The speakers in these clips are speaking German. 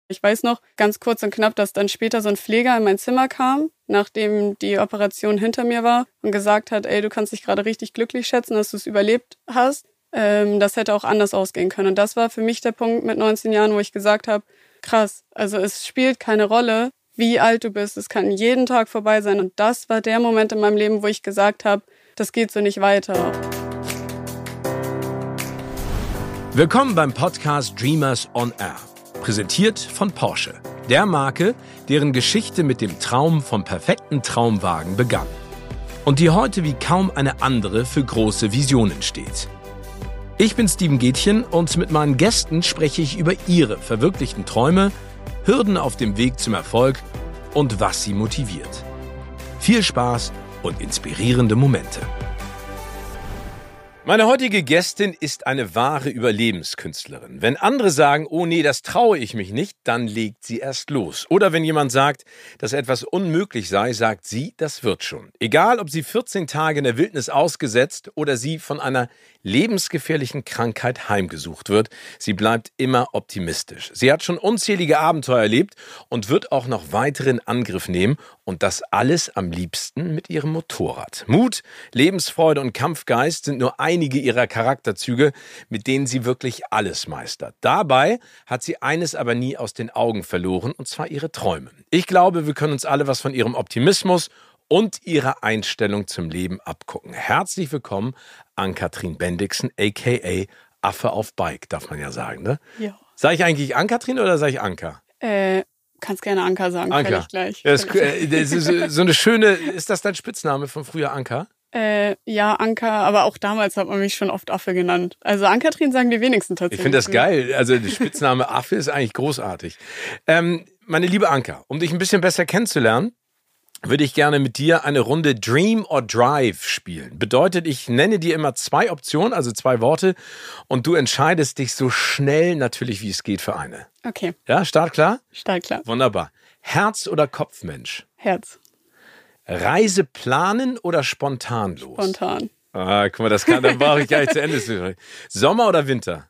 Ich weiß noch ganz kurz und knapp, dass dann später so ein Pfleger in mein Zimmer kam, nachdem die Operation hinter mir war und gesagt hat, ey, du kannst dich gerade richtig glücklich schätzen, dass du es überlebt hast. Das hätte auch anders ausgehen können. Und das war für mich der Punkt mit 19 Jahren, wo ich gesagt habe, krass, also es spielt keine Rolle, wie alt du bist. Es kann jeden Tag vorbei sein. Und das war der Moment in meinem Leben, wo ich gesagt habe, das geht so nicht weiter. Willkommen beim Podcast Dreamers on Air. Präsentiert von Porsche, der Marke, deren Geschichte mit dem Traum vom perfekten Traumwagen begann. Und die heute wie kaum eine andere für große Visionen steht. Ich bin Steven Gätchen und mit meinen Gästen spreche ich über ihre verwirklichten Träume, Hürden auf dem Weg zum Erfolg und was sie motiviert. Viel Spaß und inspirierende Momente. Meine heutige Gästin ist eine wahre Überlebenskünstlerin. Wenn andere sagen, oh nee, das traue ich mich nicht, dann legt sie erst los. Oder wenn jemand sagt, dass etwas unmöglich sei, sagt sie, das wird schon. Egal, ob sie 14 Tage in der Wildnis ausgesetzt oder sie von einer lebensgefährlichen Krankheit heimgesucht wird, sie bleibt immer optimistisch. Sie hat schon unzählige Abenteuer erlebt und wird auch noch weitere in Angriff nehmen und das alles am liebsten mit ihrem Motorrad. Mut, Lebensfreude und Kampfgeist sind nur einige ihrer Charakterzüge, mit denen sie wirklich alles meistert. Dabei hat sie eines aber nie aus den Augen verloren, und zwar ihre Träume. Ich glaube, wir können uns alle was von ihrem Optimismus und ihrer Einstellung zum Leben abgucken. Herzlich willkommen, Ann-Kathrin Bendixen, a.k.a. Affe auf Bike, darf man ja sagen, ne? Ja. Sag ich eigentlich Ann-Kathrin oder sag ich Anka? Kannst gerne Anka sagen, Anka. Völlig gleich. Das ist so eine schöne, ist das dein Spitzname von früher, Anka? Ja, Anka, aber auch damals hat man mich schon oft Affe genannt. Also Ann-Kathrin sagen die wenigsten tatsächlich. Ich finde das geil. Also der Spitzname Affe ist eigentlich großartig. Meine liebe Anka, um dich ein bisschen besser kennenzulernen, würde ich gerne mit dir eine Runde Dream or Drive spielen. Bedeutet, ich nenne dir immer 2 Optionen, also 2 Worte, und du entscheidest dich so schnell natürlich, wie es geht, für eine. Okay. Ja, startklar? Startklar. Wunderbar. Herz- oder Kopfmensch? Herz. Reise planen oder spontan los? Spontan. Ah, guck mal, dann brauche ich gar nicht zu Ende. Sommer oder Winter?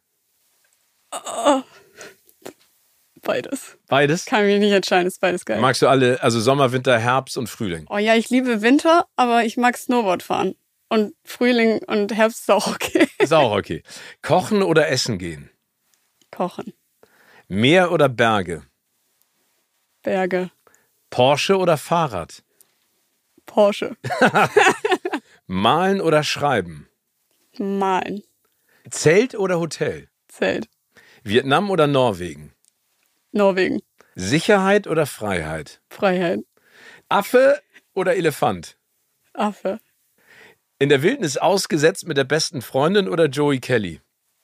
Beides. Beides? Kann mich nicht entscheiden, ist beides geil. Magst du alle, also Sommer, Winter, Herbst und Frühling? Oh ja, ich liebe Winter, aber ich mag Snowboard fahren. Und Frühling und Herbst ist auch okay. Ist auch okay. Kochen oder essen gehen? Kochen. Meer oder Berge? Berge. Porsche oder Fahrrad? Porsche. Malen oder schreiben? Malen. Zelt oder Hotel? Zelt. Vietnam oder Norwegen? Norwegen. Sicherheit oder Freiheit? Freiheit. Affe oder Elefant? Affe. In der Wildnis ausgesetzt mit der besten Freundin oder Joey Kelly?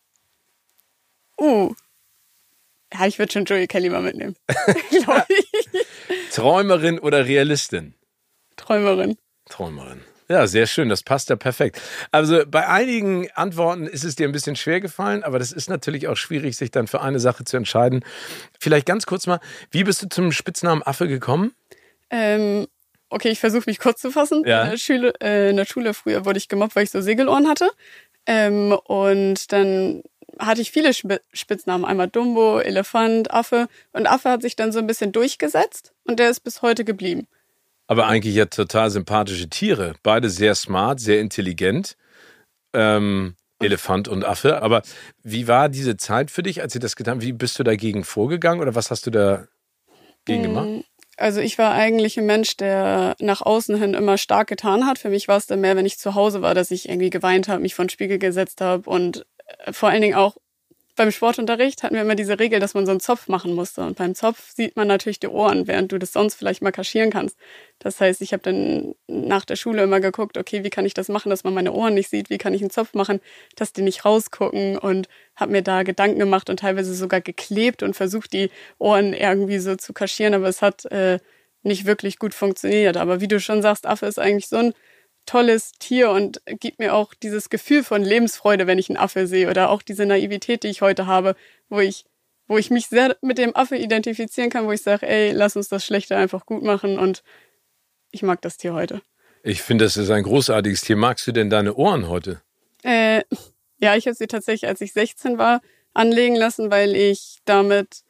Ja, ich würde schon Joey Kelly mal mitnehmen. Glaube ich. Träumerin oder Realistin? Träumerin. Träumerin. Ja, sehr schön, das passt ja perfekt. Also bei einigen Antworten ist es dir ein bisschen schwer gefallen, aber das ist natürlich auch schwierig, sich dann für eine Sache zu entscheiden. Vielleicht ganz kurz mal, wie bist du zum Spitznamen Affe gekommen? Okay, ich versuche mich kurz zu fassen. Ja. In der Schule früher wurde ich gemobbt, weil ich so Segelohren hatte. Und dann hatte ich viele Spitznamen. Einmal Dumbo, Elefant, Affe. Und Affe hat sich dann so ein bisschen durchgesetzt und der ist bis heute geblieben. Aber eigentlich ja total sympathische Tiere. Beide sehr smart, sehr intelligent. Elefant und Affe. Aber wie war diese Zeit für dich, als Sie das getan haben? Wie bist du dagegen vorgegangen oder was hast du dagegen gemacht? Also ich war eigentlich ein Mensch, der nach außen hin immer stark getan hat. Für mich war es dann mehr, wenn ich zu Hause war, dass ich irgendwie geweint habe, mich vor den Spiegel gesetzt habe. Und vor allen Dingen auch beim Sportunterricht hatten wir immer diese Regel, dass man so einen Zopf machen musste. Und beim Zopf sieht man natürlich die Ohren, während du das sonst vielleicht mal kaschieren kannst. Das heißt, ich habe dann nach der Schule immer geguckt, okay, wie kann ich das machen, dass man meine Ohren nicht sieht? Wie kann ich einen Zopf machen, dass die nicht rausgucken? Und habe mir da Gedanken gemacht und teilweise sogar geklebt und versucht, die Ohren irgendwie so zu kaschieren. Aber es hat nicht wirklich gut funktioniert. Aber wie du schon sagst, Affe ist eigentlich so ein tolles Tier und gibt mir auch dieses Gefühl von Lebensfreude, wenn ich einen Affe sehe, oder auch diese Naivität, die ich heute habe, wo ich mich sehr mit dem Affe identifizieren kann, wo ich sage, ey, lass uns das Schlechte einfach gut machen, und ich mag das Tier heute. Ich finde, das ist ein großartiges Tier. Magst du denn deine Ohren heute? Ja, ich habe sie tatsächlich, als ich 16 war, anlegen lassen, weil ich damit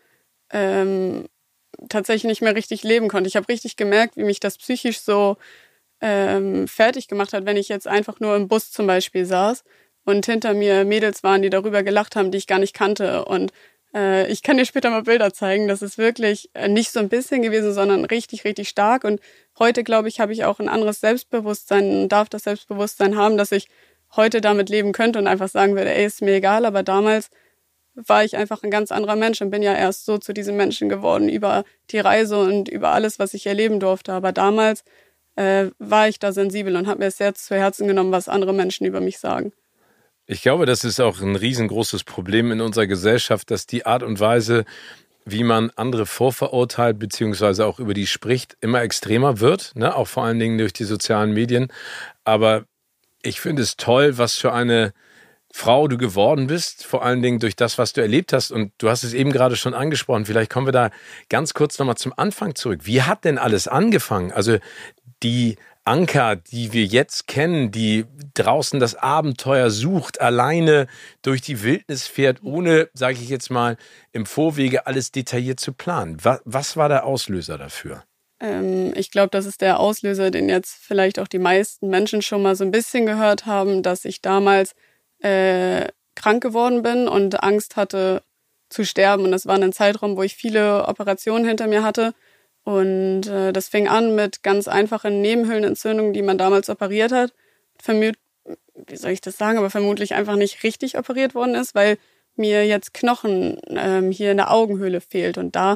tatsächlich nicht mehr richtig leben konnte. Ich habe richtig gemerkt, wie mich das psychisch so fertig gemacht hat, wenn ich jetzt einfach nur im Bus zum Beispiel saß und hinter mir Mädels waren, die darüber gelacht haben, die ich gar nicht kannte. Und ich kann dir später mal Bilder zeigen. Das ist wirklich nicht so ein bisschen gewesen, sondern richtig, richtig stark. Und heute, glaube ich, habe ich auch ein anderes Selbstbewusstsein und darf das Selbstbewusstsein haben, dass ich heute damit leben könnte und einfach sagen würde, ey, ist mir egal. Aber damals war ich einfach ein ganz anderer Mensch und bin ja erst so zu diesem Menschen geworden über die Reise und über alles, was ich erleben durfte. Aber damals war ich da sensibel und habe mir es sehr zu Herzen genommen, was andere Menschen über mich sagen. Ich glaube, das ist auch ein riesengroßes Problem in unserer Gesellschaft, dass die Art und Weise, wie man andere vorverurteilt, beziehungsweise auch über die spricht, immer extremer wird, ne? Auch vor allen Dingen durch die sozialen Medien. Aber ich finde es toll, was für eine Frau du geworden bist, vor allen Dingen durch das, was du erlebt hast. Und du hast es eben gerade schon angesprochen. Vielleicht kommen wir da ganz kurz nochmal zum Anfang zurück. Wie hat denn alles angefangen? Also die Anka, die wir jetzt kennen, die draußen das Abenteuer sucht, alleine durch die Wildnis fährt, ohne, sage ich jetzt mal, im Vorwege alles detailliert zu planen. Was war der Auslöser dafür? Ich glaube, das ist der Auslöser, den jetzt vielleicht auch die meisten Menschen schon mal so ein bisschen gehört haben, dass ich damals krank geworden bin und Angst hatte zu sterben. Und das war ein Zeitraum, wo ich viele Operationen hinter mir hatte. Und das fing an mit ganz einfachen Nebenhöhlenentzündungen, die man damals operiert hat. Wie soll ich das sagen, aber vermutlich einfach nicht richtig operiert worden ist, weil mir jetzt Knochen hier in der Augenhöhle fehlt. Und da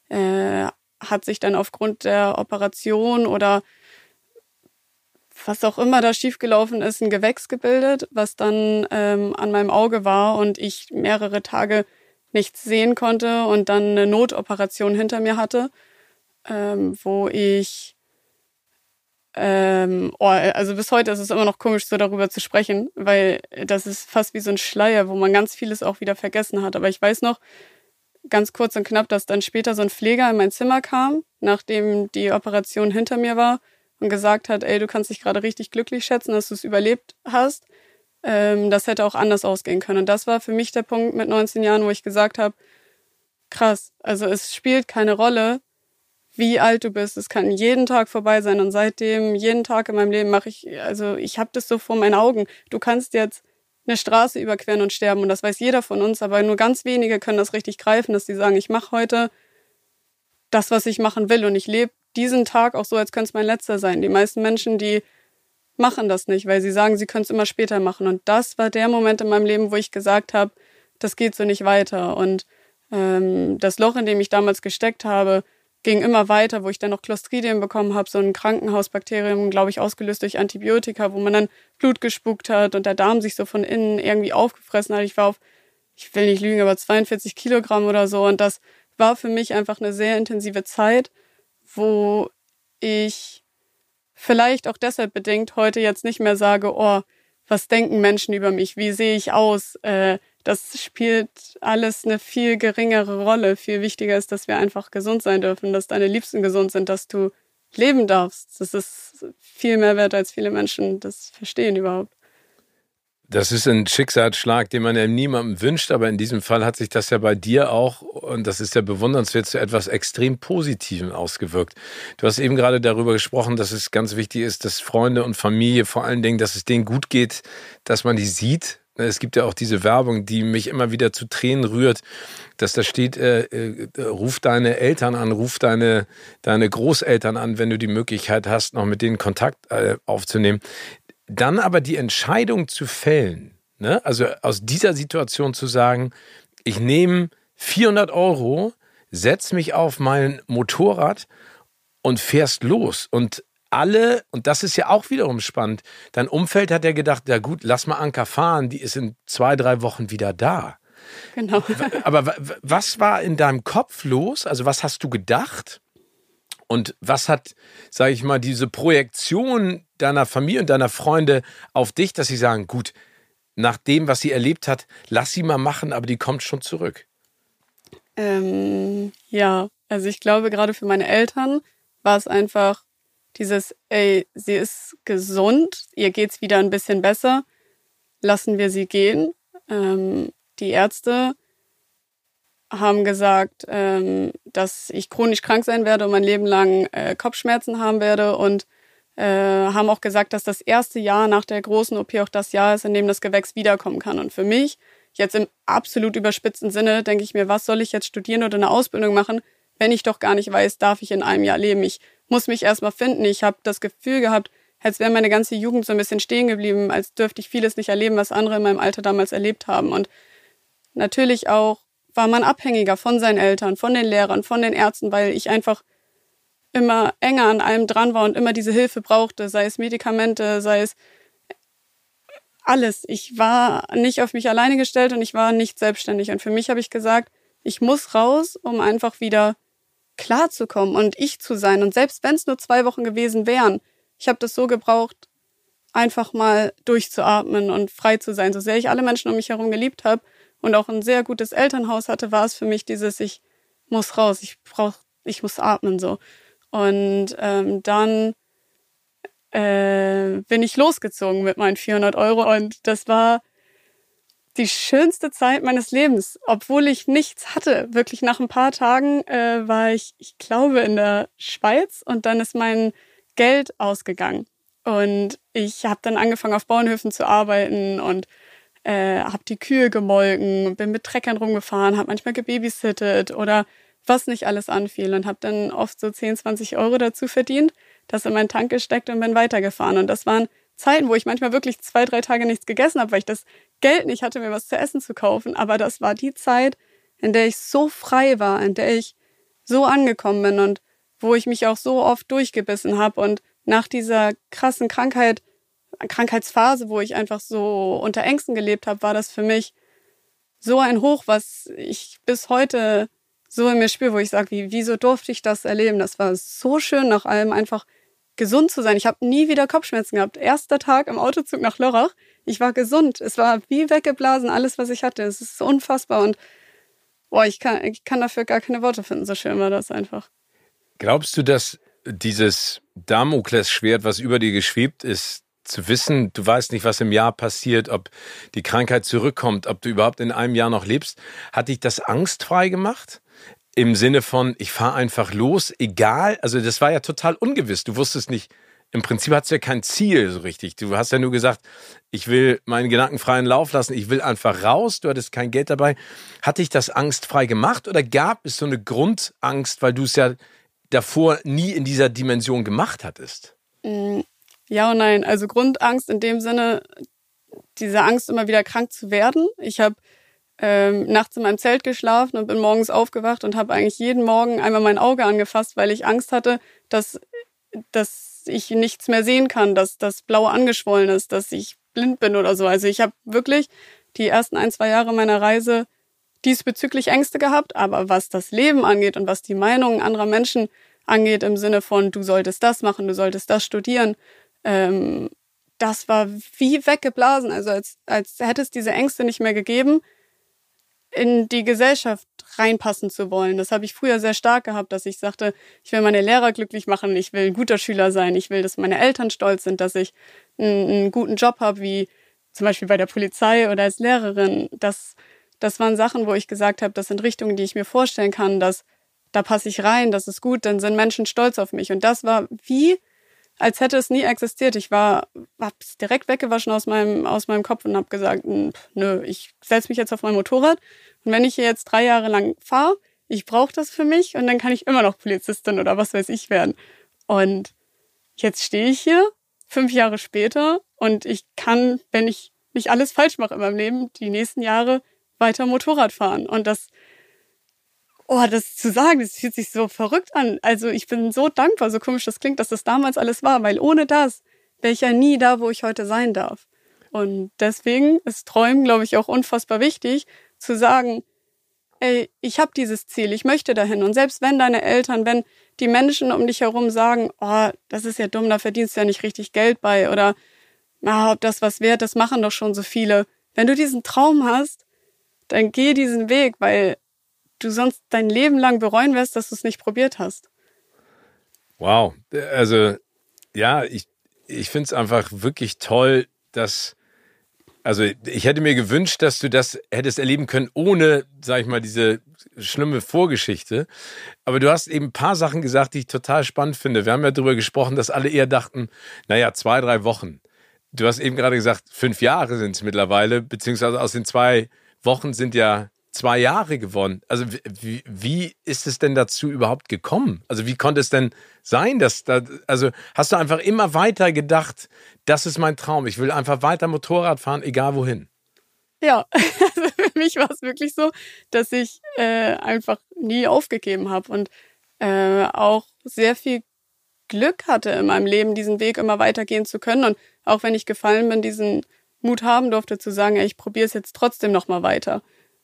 hat sich dann aufgrund der Operation oder was auch immer da schiefgelaufen ist, ein Gewächs gebildet, was dann an meinem Auge war und ich mehrere Tage nichts sehen konnte und dann eine Notoperation hinter mir hatte, wo ich, also bis heute ist es immer noch komisch, so darüber zu sprechen, weil das ist fast wie so ein Schleier, wo man ganz vieles auch wieder vergessen hat. Aber ich weiß noch, ganz kurz und knapp, dass dann später so ein Pfleger in mein Zimmer kam, nachdem die Operation hinter mir war und gesagt hat, ey, du kannst dich gerade richtig glücklich schätzen, dass du es überlebt hast. Das hätte auch anders ausgehen können. Und das war für mich der Punkt mit 19 Jahren, wo ich gesagt habe, krass, also es spielt keine Rolle, wie alt du bist. Es kann jeden Tag vorbei sein. Und seitdem, jeden Tag in meinem Leben ich habe das so vor meinen Augen. Du kannst jetzt eine Straße überqueren und sterben. Und das weiß jeder von uns. Aber nur ganz wenige können das richtig greifen, dass die sagen, ich mache heute das, was ich machen will. Und ich lebe diesen Tag auch so, als könnte es mein letzter sein. Die meisten Menschen, die machen das nicht, weil sie sagen, sie können es immer später machen. Und das war der Moment in meinem Leben, wo ich gesagt habe, das geht so nicht weiter. Und das Loch, in dem ich damals gesteckt habe, ging immer weiter, wo ich dann noch Clostridien bekommen habe, so ein Krankenhausbakterium, glaube ich, ausgelöst durch Antibiotika, wo man dann Blut gespuckt hat und der Darm sich so von innen irgendwie aufgefressen hat. Ich war auf, ich will nicht lügen, aber 42 Kilogramm oder so. Und das war für mich einfach eine sehr intensive Zeit, wo ich vielleicht auch deshalb bedingt heute jetzt nicht mehr sage, oh, was denken Menschen über mich, wie sehe ich aus, das spielt alles eine viel geringere Rolle. Viel wichtiger ist, dass wir einfach gesund sein dürfen, dass deine Liebsten gesund sind, dass du leben darfst. Das ist viel mehr wert, als viele Menschen das verstehen überhaupt. Das ist ein Schicksalsschlag, den man ja niemandem wünscht, aber in diesem Fall hat sich das ja bei dir auch, und das ist ja bewundernswert, zu etwas extrem Positivem ausgewirkt. Du hast eben gerade darüber gesprochen, dass es ganz wichtig ist, dass Freunde und Familie vor allen Dingen, dass es denen gut geht, dass man die sieht. Es gibt ja auch diese Werbung, die mich immer wieder zu Tränen rührt, dass da steht, ruf deine Eltern an, ruf deine Großeltern an, wenn du die Möglichkeit hast, noch mit denen Kontakt aufzunehmen. Dann aber die Entscheidung zu fällen, ne? Also aus dieser Situation zu sagen, ich nehme 400 €, setz mich auf mein Motorrad und fährst los. Und das ist ja auch wiederum spannend, dein Umfeld hat ja gedacht, ja gut, lass mal Anka fahren, die ist in 2-3 Wochen wieder da. Genau. Aber was war in deinem Kopf los? Also was hast du gedacht? Und was hat, sage ich mal, diese Projektion deiner Familie und deiner Freunde auf dich, dass sie sagen, gut, nach dem, was sie erlebt hat, lass sie mal machen, aber die kommt schon zurück? Ja, also ich glaube, gerade für meine Eltern war es einfach dieses, ey, sie ist gesund, ihr geht's wieder ein bisschen besser, lassen wir sie gehen. Die Ärzte haben gesagt, dass ich chronisch krank sein werde und mein Leben lang Kopfschmerzen haben werde und haben auch gesagt, dass das erste Jahr nach der großen OP auch das Jahr ist, in dem das Gewächs wiederkommen kann. Und für mich, jetzt im absolut überspitzten Sinne, denke ich mir, was soll ich jetzt studieren oder eine Ausbildung machen, wenn ich doch gar nicht weiß, darf ich in einem Jahr leben. Ich muss mich erstmal finden. Ich habe das Gefühl gehabt, als wäre meine ganze Jugend so ein bisschen stehen geblieben, als dürfte ich vieles nicht erleben, was andere in meinem Alter damals erlebt haben. Und natürlich auch war man abhängiger von seinen Eltern, von den Lehrern, von den Ärzten, weil ich einfach immer enger an allem dran war und immer diese Hilfe brauchte, sei es Medikamente, sei es alles. Ich war nicht auf mich alleine gestellt und ich war nicht selbstständig. Und für mich habe ich gesagt, ich muss raus, um einfach wieder klarzukommen und ich zu sein. Und selbst wenn es nur 2 Wochen gewesen wären, ich habe das so gebraucht, einfach mal durchzuatmen und frei zu sein. So sehr ich alle Menschen um mich herum geliebt habe und auch ein sehr gutes Elternhaus hatte, war es für mich dieses, ich muss raus, ich muss atmen so. Und dann bin ich losgezogen mit meinen 400 Euro und das war die schönste Zeit meines Lebens, obwohl ich nichts hatte. Wirklich nach ein paar Tagen war ich glaube, in der Schweiz und dann ist mein Geld ausgegangen. Und ich habe dann angefangen, auf Bauernhöfen zu arbeiten und habe die Kühe gemolken, bin mit Treckern rumgefahren, habe manchmal gebabysittet oder was nicht alles anfiel und habe dann oft so 10, 20 Euro dazu verdient, das in meinen Tank gesteckt und bin weitergefahren. Und das waren Zeiten, wo ich manchmal wirklich 2, 3 Tage nichts gegessen habe, weil ich das Geld nicht hatte, mir was zu essen zu kaufen. Aber das war die Zeit, in der ich so frei war, in der ich so angekommen bin und wo ich mich auch so oft durchgebissen habe. Und nach dieser krassen Krankheitsphase, wo ich einfach so unter Ängsten gelebt habe, war das für mich so ein Hoch, was ich bis heute so in mir spüre, wo ich sage, wieso durfte ich das erleben? Das war so schön, nach allem einfach gesund zu sein. Ich habe nie wieder Kopfschmerzen gehabt. Erster Tag im Autozug nach Lörrach, ich war gesund. Es war wie weggeblasen, alles, was ich hatte. Es ist so unfassbar und ich kann dafür gar keine Worte finden. So schön war das einfach. Glaubst du, dass dieses Damoklesschwert, was über dir geschwebt ist, zu wissen, du weißt nicht, was im Jahr passiert, ob die Krankheit zurückkommt, ob du überhaupt in einem Jahr noch lebst, hat dich das angstfrei gemacht? Im Sinne von, ich fahre einfach los, egal, also das war ja total ungewiss, du wusstest nicht, im Prinzip hattest du ja kein Ziel so richtig, du hast ja nur gesagt, ich will meinen Gedanken freien Lauf lassen, ich will einfach raus, du hattest kein Geld dabei. Hat dich das angstfrei gemacht oder gab es so eine Grundangst, weil du es ja davor nie in dieser Dimension gemacht hattest? Ja und nein, also Grundangst in dem Sinne, diese Angst immer wieder krank zu werden. Ich habe nachts in meinem Zelt geschlafen und bin morgens aufgewacht und habe eigentlich jeden Morgen einmal mein Auge angefasst, weil ich Angst hatte, dass ich nichts mehr sehen kann, dass das Blau angeschwollen ist, dass ich blind bin oder so. Also ich habe wirklich die ersten 1, 2 Jahre meiner Reise diesbezüglich Ängste gehabt, aber was das Leben angeht und was die Meinungen anderer Menschen angeht, im Sinne von, du solltest das machen, du solltest das studieren, das war wie weggeblasen. Also als hätte es diese Ängste nicht mehr gegeben, in die Gesellschaft reinpassen zu wollen. Das habe ich früher sehr stark gehabt, dass ich sagte, ich will meine Lehrer glücklich machen, ich will ein guter Schüler sein, ich will, dass meine Eltern stolz sind, dass ich einen guten Job habe, wie zum Beispiel bei der Polizei oder als Lehrerin. Das waren Sachen, wo ich gesagt habe, das sind Richtungen, die ich mir vorstellen kann, dass da passe ich rein, das ist gut, dann sind Menschen stolz auf mich. Und das war wie, als hätte es nie existiert. Ich hab's direkt weggewaschen aus meinem Kopf und habe gesagt, nö, ich setze mich jetzt auf mein Motorrad und wenn ich hier jetzt 3 Jahre lang fahre, ich brauche das für mich und dann kann ich immer noch Polizistin oder was weiß ich werden. Und jetzt stehe ich hier, 5 Jahre später und ich kann, wenn ich nicht alles falsch mache in meinem Leben, die nächsten Jahre weiter Motorrad fahren. Und das zu sagen, das fühlt sich so verrückt an. Also ich bin so dankbar, so komisch das klingt, dass das damals alles war, weil ohne das wäre ich ja nie da, wo ich heute sein darf. Und deswegen ist Träumen, glaube ich, auch unfassbar wichtig, zu sagen, ey, ich habe dieses Ziel, ich möchte dahin. Und selbst wenn deine Eltern, wenn die Menschen um dich herum sagen, oh, das ist ja dumm, da verdienst du ja nicht richtig Geld bei oder ob das was wert, das machen doch schon so viele. Wenn du diesen Traum hast, dann geh diesen Weg, weil du sonst dein Leben lang bereuen wirst, dass du es nicht probiert hast. Wow, also ja, ich finde es einfach wirklich toll, also ich hätte mir gewünscht, dass du das hättest erleben können, ohne, sag ich mal, diese schlimme Vorgeschichte. Aber du hast eben ein paar Sachen gesagt, die ich total spannend finde. Wir haben ja darüber gesprochen, dass alle eher dachten, 2, 3 Wochen. Du hast eben gerade gesagt, 5 Jahre sind es mittlerweile, beziehungsweise aus den 2 Wochen sind ja 2 Jahre geworden. Also wie ist es denn dazu überhaupt gekommen? Also wie konnte es denn sein, also hast du einfach immer weiter gedacht, das ist mein Traum, ich will einfach weiter Motorrad fahren, egal wohin? Ja, also für mich war es wirklich so, dass ich einfach nie aufgegeben habe und auch sehr viel Glück hatte in meinem Leben, diesen Weg immer weitergehen zu können. Und auch wenn ich gefallen bin, diesen Mut haben durfte zu sagen, ich probiere es jetzt trotzdem nochmal weiter.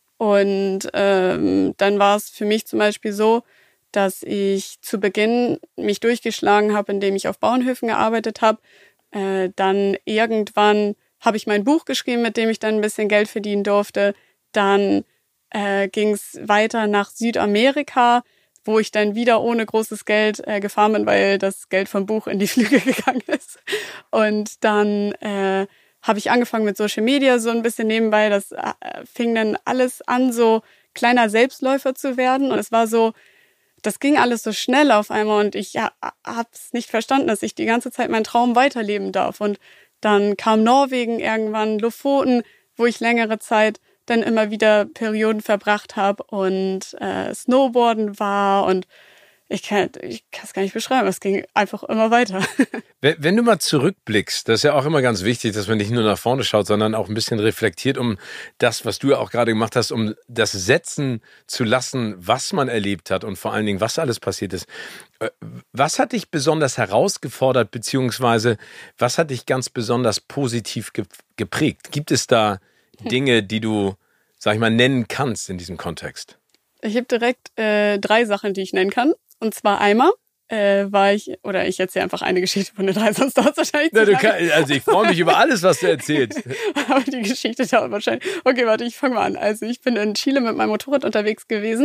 Und dann war es für mich zum Beispiel so, dass ich zu Beginn mich durchgeschlagen habe, indem ich auf Bauernhöfen gearbeitet habe. Dann irgendwann habe ich mein Buch geschrieben, mit dem ich dann ein bisschen Geld verdienen durfte. Dann ging es weiter nach Südamerika, wo ich dann wieder ohne großes Geld gefahren bin, weil das Geld vom Buch in die Flüge gegangen ist. Und dann habe ich angefangen mit Social Media so ein bisschen nebenbei. Das fing dann alles an, so kleiner Selbstläufer zu werden. Und es war so, das ging alles so schnell auf einmal und ich habe es nicht verstanden, dass ich die ganze Zeit meinen Traum weiterleben darf. Und dann kam Norwegen irgendwann, Lofoten, wo ich längere Zeit dann immer wieder Perioden verbracht habe und Snowboarden war und ich kann es gar nicht beschreiben, es ging einfach immer weiter. Wenn du mal zurückblickst, das ist ja auch immer ganz wichtig, dass man nicht nur nach vorne schaut, sondern auch ein bisschen reflektiert, um das, was du ja auch gerade gemacht hast, um das setzen zu lassen, was man erlebt hat und vor allen Dingen, was alles passiert ist. Was hat dich besonders herausgefordert, beziehungsweise was hat dich ganz besonders positiv geprägt? Gibt es da Dinge, die du, sag ich mal, nennen kannst in diesem Kontext? Ich habe direkt 3 Sachen, die ich nennen kann. Und zwar einmal ich erzähle einfach eine Geschichte von den 3, sonst dauert es wahrscheinlich zu lange. Also ich freue mich über alles, was du erzählst. Aber die Geschichte dauert wahrscheinlich. Okay, warte, ich fange mal an. Also ich bin in Chile mit meinem Motorrad unterwegs gewesen,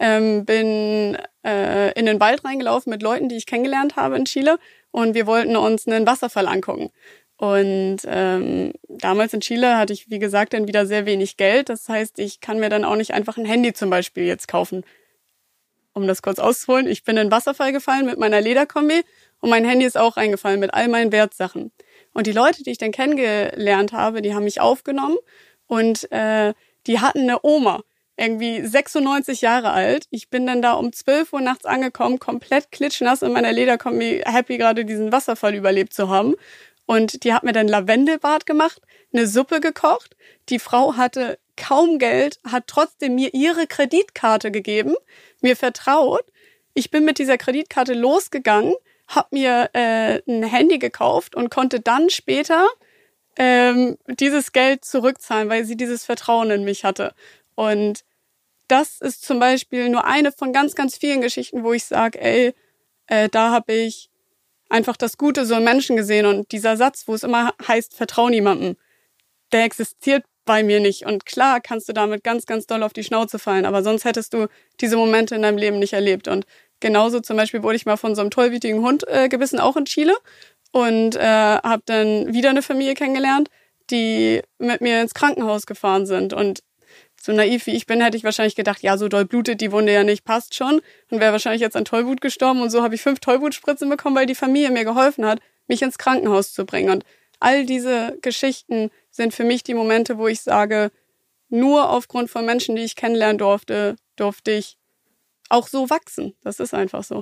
bin in den Wald reingelaufen mit Leuten, die ich kennengelernt habe in Chile und wir wollten uns einen Wasserfall angucken. Und damals in Chile hatte ich, wie gesagt, dann wieder sehr wenig Geld. Das heißt, ich kann mir dann auch nicht einfach ein Handy zum Beispiel jetzt kaufen. Um das kurz auszuholen, ich bin in den Wasserfall gefallen mit meiner Lederkombi und mein Handy ist auch reingefallen mit all meinen Wertsachen. Und die Leute, die ich dann kennengelernt habe, die haben mich aufgenommen und die hatten eine Oma, irgendwie 96 Jahre alt. Ich bin dann da um 12 Uhr nachts angekommen, komplett klitschnass in meiner Lederkombi, happy gerade diesen Wasserfall überlebt zu haben. Und die hat mir dann Lavendelbad gemacht, eine Suppe gekocht. Die Frau hatte kaum Geld, hat trotzdem mir ihre Kreditkarte gegeben, mir vertraut. Ich bin mit dieser Kreditkarte losgegangen, habe mir ein Handy gekauft und konnte dann später dieses Geld zurückzahlen, weil sie dieses Vertrauen in mich hatte. Und das ist zum Beispiel nur eine von ganz, ganz vielen Geschichten, wo ich sage, da habe ich einfach das Gute so im Menschen gesehen. Und dieser Satz, wo es immer heißt, vertrau niemandem, der existiert bei mir nicht. Und klar kannst du damit ganz, ganz doll auf die Schnauze fallen, aber sonst hättest du diese Momente in deinem Leben nicht erlebt. Und genauso zum Beispiel wurde ich mal von so einem tollwütigen Hund gebissen, auch in Chile. Und habe dann wieder eine Familie kennengelernt, die mit mir ins Krankenhaus gefahren sind. Und so naiv wie ich bin, hätte ich wahrscheinlich gedacht, ja, so doll blutet die Wunde ja nicht, passt schon. Und wäre wahrscheinlich jetzt an Tollwut gestorben. Und so habe ich 5 Tollwutspritzen bekommen, weil die Familie mir geholfen hat, mich ins Krankenhaus zu bringen. Und all diese Geschichten sind für mich die Momente, wo ich sage, nur aufgrund von Menschen, die ich kennenlernen durfte ich auch so wachsen. Das ist einfach so.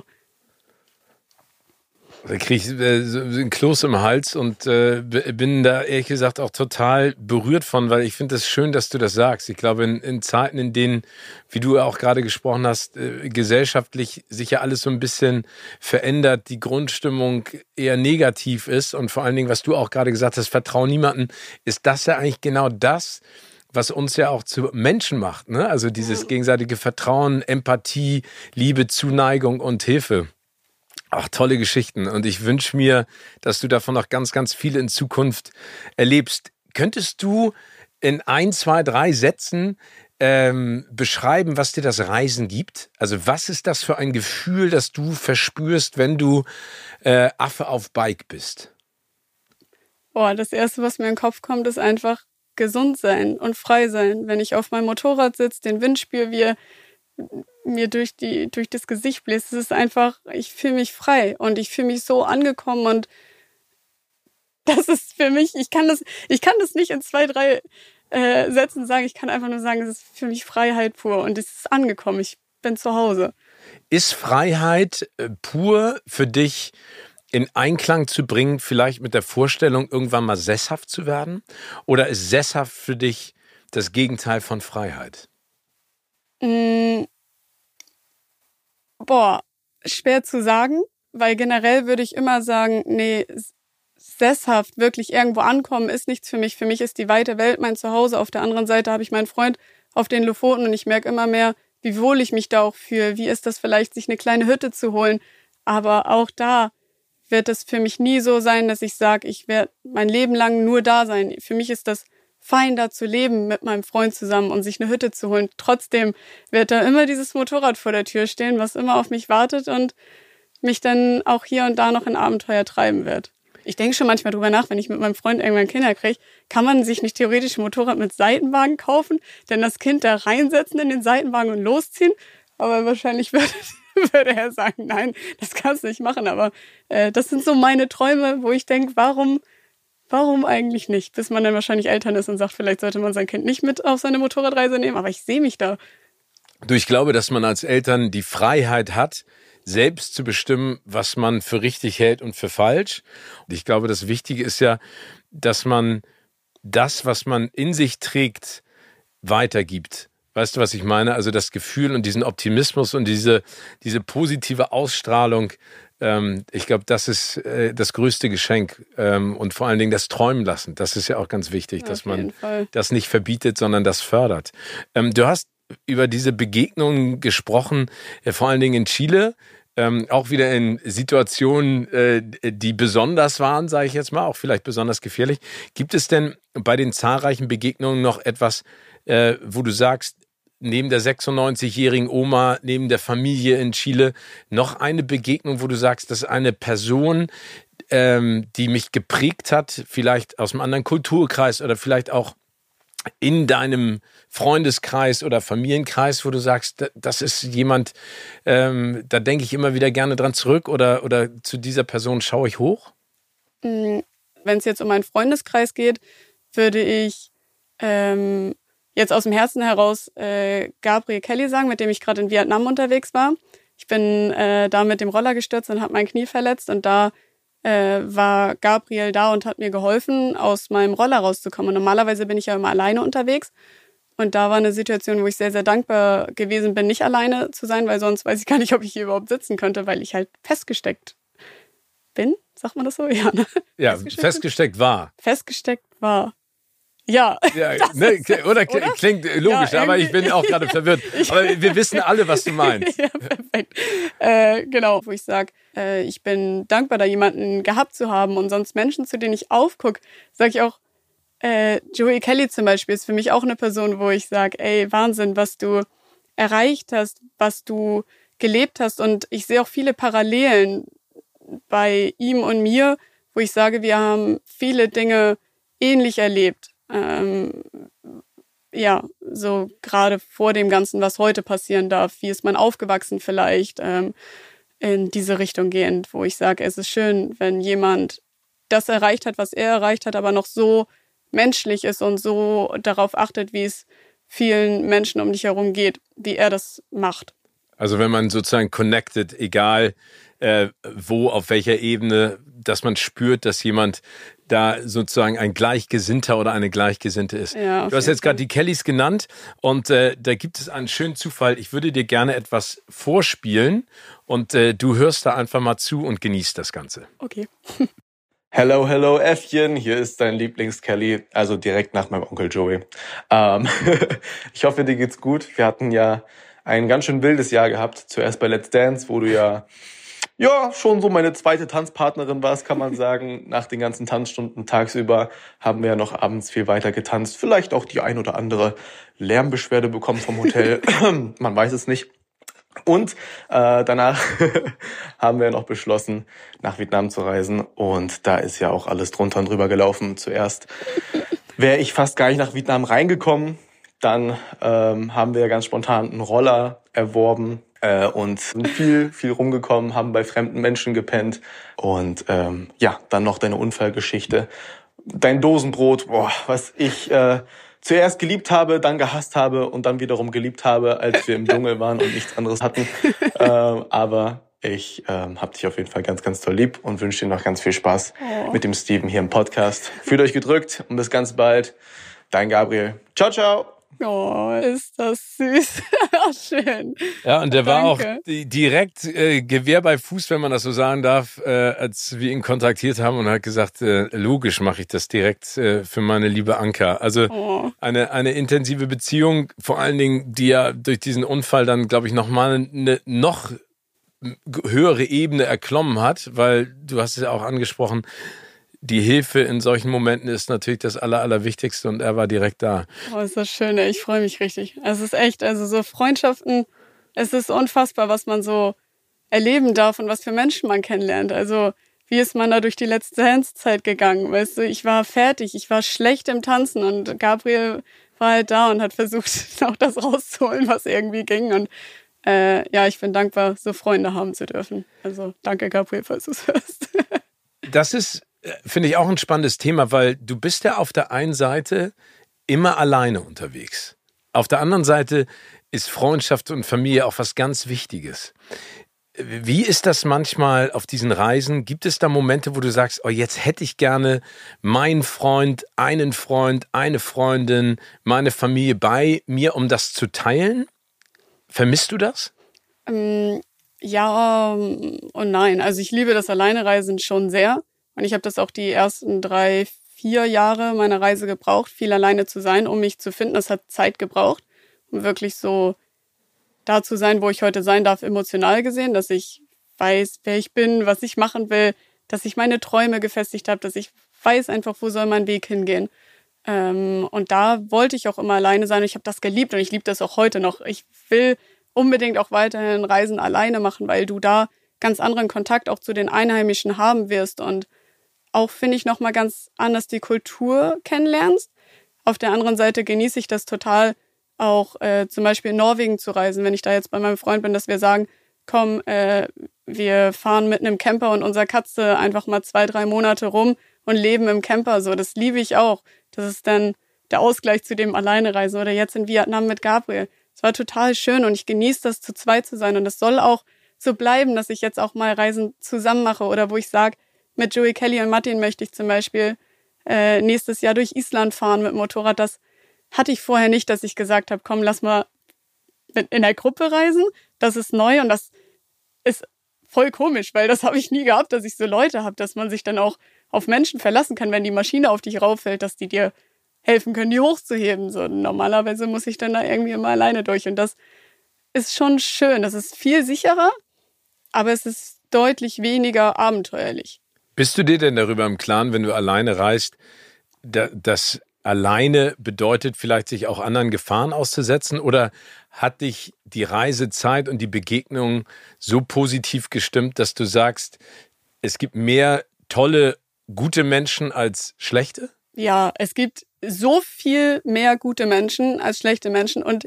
Da kriege ich so ein Kloß im Hals und bin da ehrlich gesagt auch total berührt von, weil ich finde es schön, dass du das sagst. Ich glaube, in Zeiten, in denen, wie du auch gerade gesprochen hast, gesellschaftlich sich ja alles so ein bisschen verändert, die Grundstimmung eher negativ ist und vor allen Dingen, was du auch gerade gesagt hast, vertrau niemanden, ist das ja eigentlich genau das, was uns ja auch zu Menschen macht, ne? Also dieses gegenseitige Vertrauen, Empathie, Liebe, Zuneigung und Hilfe. Ach, tolle Geschichten. Und ich wünsche mir, dass du davon noch ganz, ganz viele in Zukunft erlebst. Könntest du in 1, 2, 3 Sätzen beschreiben, was dir das Reisen gibt? Also was ist das für ein Gefühl, das du verspürst, wenn du Affe auf Bike bist? Das Erste, was mir in den Kopf kommt, ist einfach gesund sein und frei sein. Wenn ich auf meinem Motorrad sitze, den Wind spüre, wie er mir durch das Gesicht bläst. Es ist einfach, ich fühle mich frei und ich fühle mich so angekommen und das ist für mich, ich kann das nicht in 2, 3 Sätzen sagen. Ich kann einfach nur sagen, es ist für mich Freiheit pur und es ist angekommen. Ich bin zu Hause. Ist Freiheit pur für dich in Einklang zu bringen, vielleicht mit der Vorstellung, irgendwann mal sesshaft zu werden? Oder ist sesshaft für dich das Gegenteil von Freiheit? Schwer zu sagen, weil generell würde ich immer sagen, nee, sesshaft wirklich irgendwo ankommen ist nichts für mich. Für mich ist die weite Welt mein Zuhause. Auf der anderen Seite habe ich meinen Freund auf den Lofoten und ich merke immer mehr, wie wohl ich mich da auch fühle. Wie ist das vielleicht, sich eine kleine Hütte zu holen? Aber auch da wird es für mich nie so sein, dass ich sage, ich werde mein Leben lang nur da sein. Für mich ist das fein, da zu leben mit meinem Freund zusammen und sich eine Hütte zu holen. Trotzdem wird da immer dieses Motorrad vor der Tür stehen, was immer auf mich wartet und mich dann auch hier und da noch in Abenteuer treiben wird. Ich denke schon manchmal drüber nach, wenn ich mit meinem Freund irgendwann Kinder kriege, kann man sich nicht theoretisch ein Motorrad mit Seitenwagen kaufen, denn das Kind da reinsetzen in den Seitenwagen und losziehen? Aber wahrscheinlich würde er sagen, nein, das kannst du nicht machen. Aber das sind so meine Träume, wo ich denke, warum eigentlich nicht? Bis man dann wahrscheinlich Eltern ist und sagt, vielleicht sollte man sein Kind nicht mit auf seine Motorradreise nehmen. Aber ich sehe mich da. Du, ich glaube, dass man als Eltern die Freiheit hat, selbst zu bestimmen, was man für richtig hält und für falsch. Und ich glaube, das Wichtige ist ja, dass man das, was man in sich trägt, weitergibt. Weißt du, was ich meine? Also das Gefühl und diesen Optimismus und diese positive Ausstrahlung, ich glaube, das ist das größte Geschenk und vor allen Dingen das Träumen lassen. Das ist ja auch ganz wichtig, dass man das nicht verbietet, sondern das fördert. Du hast über diese Begegnungen gesprochen, vor allen Dingen in Chile, auch wieder in Situationen, die besonders waren, sage ich jetzt mal, auch vielleicht besonders gefährlich. Gibt es denn bei den zahlreichen Begegnungen noch etwas, wo du sagst, neben der 96-jährigen Oma, neben der Familie in Chile, noch eine Begegnung, wo du sagst, das ist eine Person, die mich geprägt hat, vielleicht aus einem anderen Kulturkreis oder vielleicht auch in deinem Freundeskreis oder Familienkreis, wo du sagst, das ist jemand, da denke ich immer wieder gerne dran zurück oder zu dieser Person schaue ich hoch? Wenn es jetzt um meinen Freundeskreis geht, würde ich jetzt aus dem Herzen heraus Gabriel Kelly sagen, mit dem ich gerade in Vietnam unterwegs war. Ich bin da mit dem Roller gestürzt und habe mein Knie verletzt und da war Gabriel da und hat mir geholfen, aus meinem Roller rauszukommen. Und normalerweise bin ich ja immer alleine unterwegs. Und da war eine Situation, wo ich sehr, sehr dankbar gewesen bin, nicht alleine zu sein, weil sonst weiß ich gar nicht, ob ich hier überhaupt sitzen könnte, weil ich halt festgesteckt bin. Sagt man das so? Ja, ne? Ja, festgesteckt war. Festgesteckt war. Ja. Ne, oder klingt logisch, ja, aber ich bin auch gerade verwirrt. Aber wir wissen alle, was du meinst. Ja, perfekt. Genau, wo ich sage, ich bin dankbar, da jemanden gehabt zu haben und sonst Menschen, zu denen ich aufgucke, sage ich auch, Joey Kelly zum Beispiel ist für mich auch eine Person, wo ich sage, ey, Wahnsinn, was du erreicht hast, was du gelebt hast und ich sehe auch viele Parallelen bei ihm und mir, wo ich sage, wir haben viele Dinge ähnlich erlebt. Ja, so gerade vor dem Ganzen, was heute passieren darf, wie ist man aufgewachsen vielleicht, in diese Richtung gehend, wo ich sage, es ist schön, wenn jemand das erreicht hat, was er erreicht hat, aber noch so menschlich ist und so darauf achtet, wie es vielen Menschen um dich herum geht, wie er das macht. Also wenn man sozusagen connected, egal wo, auf welcher Ebene, dass man spürt, dass jemand da sozusagen ein Gleichgesinnter oder eine Gleichgesinnte ist. Ja, du hast jetzt gerade die Kellys genannt und da gibt es einen schönen Zufall. Ich würde dir gerne etwas vorspielen und du hörst da einfach mal zu und genießt das Ganze. Okay. Hello, hello, Äffchen. Hier ist dein Lieblings-Kelly, also direkt nach meinem Onkel Joey. Ich hoffe, dir geht's gut. Wir hatten ja ein ganz schön wildes Jahr gehabt. Zuerst bei Let's Dance, wo du ja schon so meine zweite Tanzpartnerin warst, kann man sagen. Nach den ganzen Tanzstunden tagsüber haben wir ja noch abends viel weiter getanzt. Vielleicht auch die ein oder andere Lärmbeschwerde bekommen vom Hotel. Man weiß es nicht. Und danach haben wir noch beschlossen, nach Vietnam zu reisen. Und da ist ja auch alles drunter und drüber gelaufen. Zuerst wäre ich fast gar nicht nach Vietnam reingekommen. Dann haben wir ganz spontan einen Roller erworben und sind viel rumgekommen, haben bei fremden Menschen gepennt. Und dann noch deine Unfallgeschichte. Dein Dosenbrot, was ich zuerst geliebt habe, dann gehasst habe und dann wiederum geliebt habe, als wir im Dschungel waren und nichts anderes hatten. Aber ich hab dich auf jeden Fall ganz, ganz toll lieb und wünsche dir noch ganz viel Spaß mit dem Steven hier im Podcast. Fühlt euch gedrückt und bis ganz bald. Dein Gabriel. Ciao, ciao. Oh, ist das süß. Schön. Ja, und der Danke. war auch direkt Gewehr bei Fuß, wenn man das so sagen darf, als wir ihn kontaktiert haben und hat gesagt, logisch mache ich das direkt für meine liebe Anka. Also eine intensive Beziehung, vor allen Dingen, die ja durch diesen Unfall dann, glaube ich, nochmal eine noch höhere Ebene erklommen hat, weil du hast es ja auch angesprochen, die Hilfe in solchen Momenten ist natürlich das Allerwichtigste und er war direkt da. Oh, ist das schön, ey. Ich freue mich richtig. Es ist echt, also so Freundschaften, es ist unfassbar, was man so erleben darf und was für Menschen man kennenlernt. Also wie ist man da durch die letzte Tanzzeit gegangen? Weißt du, ich war fertig, ich war schlecht im Tanzen und Gabriel war halt da und hat versucht, auch das rauszuholen, was irgendwie ging. Und ich bin dankbar, so Freunde haben zu dürfen. Also danke, Gabriel, falls du es hörst. Das ist, finde ich, auch ein spannendes Thema, weil du bist ja auf der einen Seite immer alleine unterwegs. Auf der anderen Seite ist Freundschaft und Familie auch was ganz Wichtiges. Wie ist das manchmal auf diesen Reisen? Gibt es da Momente, wo du sagst, oh, jetzt hätte ich gerne meinen Freund, eine Freundin, meine Familie bei mir, um das zu teilen? Vermisst du das? Ja und nein. Also ich liebe das Alleinereisen schon sehr. Und ich habe das auch die ersten 3-4 Jahre meiner Reise gebraucht, viel alleine zu sein, um mich zu finden. Das hat Zeit gebraucht, um wirklich so da zu sein, wo ich heute sein darf, emotional gesehen, dass ich weiß, wer ich bin, was ich machen will, dass ich meine Träume gefestigt habe, dass ich weiß einfach, wo soll mein Weg hingehen. Und da wollte ich auch immer alleine sein und ich habe das geliebt und ich liebe das auch heute noch. Ich will unbedingt auch weiterhin Reisen alleine machen, weil du da ganz anderen Kontakt auch zu den Einheimischen haben wirst und auch, finde ich, nochmal ganz anders die Kultur kennenlernst. Auf der anderen Seite genieße ich das total, auch zum Beispiel in Norwegen zu reisen, wenn ich da jetzt bei meinem Freund bin, dass wir sagen, komm, wir fahren mit einem Camper und unserer Katze einfach mal 2-3 Monate rum und leben im Camper. So, das liebe ich auch. Das ist dann der Ausgleich zu dem Alleinereisen oder jetzt in Vietnam mit Gabriel. Es war total schön und ich genieße das, zu zweit zu sein und es soll auch so bleiben, dass ich jetzt auch mal Reisen zusammen mache oder wo ich sage, mit Joey Kelly und Martin möchte ich zum Beispiel nächstes Jahr durch Island fahren mit dem Motorrad. Das hatte ich vorher nicht, dass ich gesagt habe, komm, lass mal in der Gruppe reisen. Das ist neu und das ist voll komisch, weil das habe ich nie gehabt, dass ich so Leute habe, dass man sich dann auch auf Menschen verlassen kann, wenn die Maschine auf dich rauffällt, dass die dir helfen können, die hochzuheben. So, normalerweise muss ich dann da irgendwie immer alleine durch und das ist schon schön. Das ist viel sicherer, aber es ist deutlich weniger abenteuerlich. Bist du dir denn darüber im Klaren, wenn du alleine reist, dass alleine bedeutet, vielleicht sich auch anderen Gefahren auszusetzen? Oder hat dich die Reisezeit und die Begegnung so positiv gestimmt, dass du sagst, es gibt mehr tolle, gute Menschen als schlechte? Ja, es gibt so viel mehr gute Menschen als schlechte Menschen und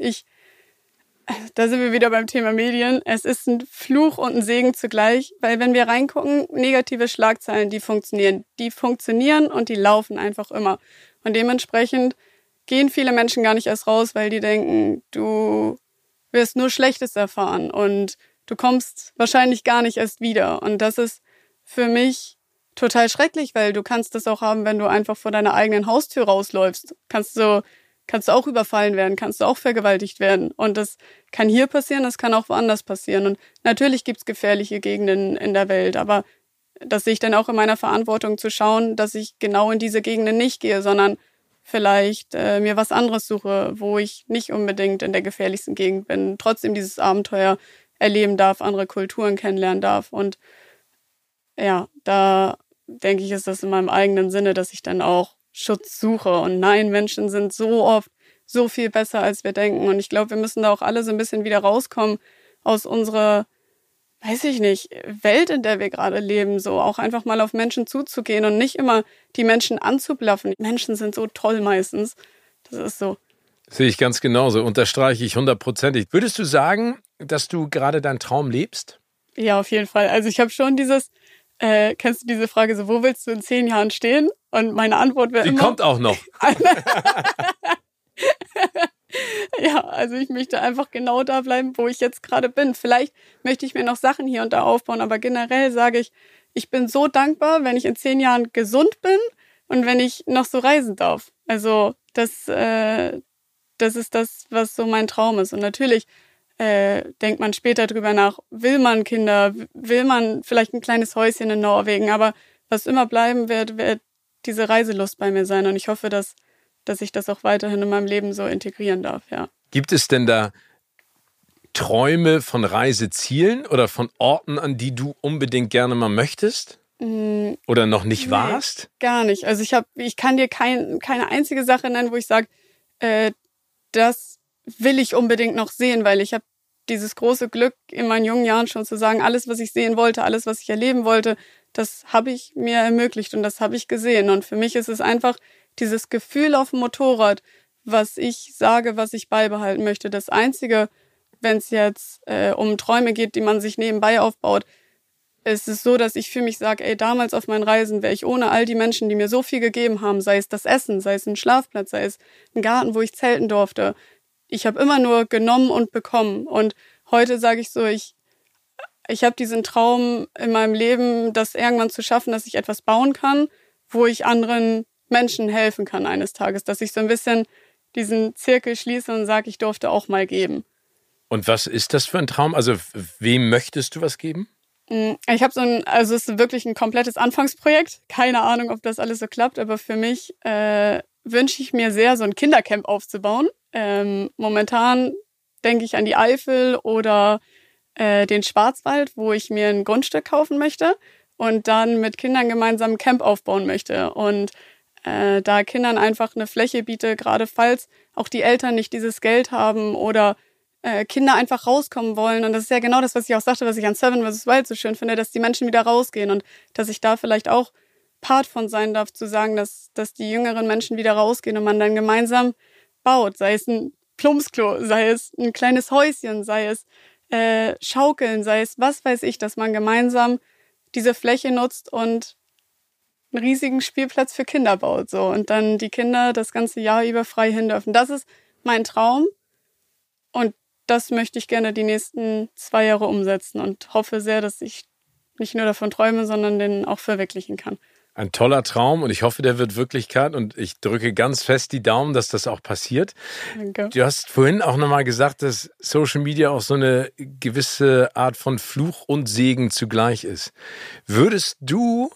da sind wir wieder beim Thema Medien. Es ist ein Fluch und ein Segen zugleich, weil wenn wir reingucken, negative Schlagzeilen, die funktionieren und die laufen einfach immer. Und dementsprechend gehen viele Menschen gar nicht erst raus, weil die denken, du wirst nur Schlechtes erfahren und du kommst wahrscheinlich gar nicht erst wieder. Und das ist für mich total schrecklich, weil du kannst das auch haben, wenn du einfach vor deiner eigenen Haustür rausläufst. Kannst du auch überfallen werden, kannst du auch vergewaltigt werden. Und das kann hier passieren, das kann auch woanders passieren. Und natürlich gibt's gefährliche Gegenden in der Welt, aber das sehe ich dann auch in meiner Verantwortung zu schauen, dass ich genau in diese Gegenden nicht gehe, sondern vielleicht mir was anderes suche, wo ich nicht unbedingt in der gefährlichsten Gegend bin, trotzdem dieses Abenteuer erleben darf, andere Kulturen kennenlernen darf. Und ja, da denke ich, ist das in meinem eigenen Sinne, dass ich dann auch Schutz suche. Und nein, Menschen sind so oft so viel besser, als wir denken. Und ich glaube, wir müssen da auch alle so ein bisschen wieder rauskommen aus unserer, weiß ich nicht, Welt, in der wir gerade leben. So auch einfach mal auf Menschen zuzugehen und nicht immer die Menschen anzubluffen. Menschen sind so toll meistens. Das ist so. Sehe ich ganz genauso. Unterstreiche ich 100%. Würdest du sagen, dass du gerade deinen Traum lebst? Ja, auf jeden Fall. Also ich habe schon kennst du diese Frage so, wo willst du in 10 Jahren stehen? Und meine Antwort wäre Die immer... kommt auch noch. Ja, also ich möchte einfach genau da bleiben, wo ich jetzt gerade bin. Vielleicht möchte ich mir noch Sachen hier und da aufbauen, aber generell sage ich, ich bin so dankbar, wenn ich in 10 Jahren gesund bin und wenn ich noch so reisen darf. Also das ist das, was so mein Traum ist. Und natürlich denkt man später drüber nach, will man Kinder, will man vielleicht ein kleines Häuschen in Norwegen, aber was immer bleiben wird diese Reiselust bei mir sein. Und ich hoffe, dass ich das auch weiterhin in meinem Leben so integrieren darf, ja. Gibt es denn da Träume von Reisezielen oder von Orten, an die du unbedingt gerne mal möchtest? Oder noch nicht warst? Gar nicht. Also ich kann dir keine einzige Sache nennen, wo ich sage, das will ich unbedingt noch sehen, weil ich habe dieses große Glück in meinen jungen Jahren schon zu sagen, alles, was ich sehen wollte, alles, was ich erleben wollte, das habe ich mir ermöglicht und das habe ich gesehen. Und für mich ist es einfach dieses Gefühl auf dem Motorrad, was ich sage, was ich beibehalten möchte. Das Einzige, wenn es jetzt um Träume geht, die man sich nebenbei aufbaut, ist es so, dass ich für mich sage, ey, damals auf meinen Reisen wäre ich ohne all die Menschen, die mir so viel gegeben haben, sei es das Essen, sei es ein Schlafplatz, sei es ein Garten, wo ich zelten durfte. Ich habe immer nur genommen und bekommen. Und heute sage ich so, ich habe diesen Traum in meinem Leben, das irgendwann zu schaffen, dass ich etwas bauen kann, wo ich anderen Menschen helfen kann eines Tages. Dass ich so ein bisschen diesen Zirkel schließe und sage, ich durfte auch mal geben. Und was ist das für ein Traum? Also wem möchtest du was geben? Ich habe also es ist wirklich ein komplettes Anfangsprojekt. Keine Ahnung, ob das alles so klappt, aber für mich wünsche ich mir sehr, so ein Kindercamp aufzubauen. Momentan denke ich an die Eifel oder den Schwarzwald, wo ich mir ein Grundstück kaufen möchte und dann mit Kindern gemeinsam ein Camp aufbauen möchte. Und da Kindern einfach eine Fläche biete, gerade falls auch die Eltern nicht dieses Geld haben oder Kinder einfach rauskommen wollen. Und das ist ja genau das, was ich auch sagte, was ich an Seven vs. Wild so schön finde, dass die Menschen wieder rausgehen und dass ich da vielleicht auch Part von sein darf, zu sagen, dass die jüngeren Menschen wieder rausgehen und man dann gemeinsam baut. Sei es ein Plumpsklo, sei es ein kleines Häuschen, sei es Schaukeln, sei es was weiß ich, dass man gemeinsam diese Fläche nutzt und einen riesigen Spielplatz für Kinder baut. So. Und dann die Kinder das ganze Jahr über frei hin dürfen. Das ist mein Traum. Und das möchte ich gerne die nächsten 2 Jahre umsetzen und hoffe sehr, dass ich nicht nur davon träume, sondern den auch verwirklichen kann. Ein toller Traum und ich hoffe, der wird Wirklichkeit und ich drücke ganz fest die Daumen, dass das auch passiert. Danke. Du hast vorhin auch nochmal gesagt, dass Social Media auch so eine gewisse Art von Fluch und Segen zugleich ist. Würdest du,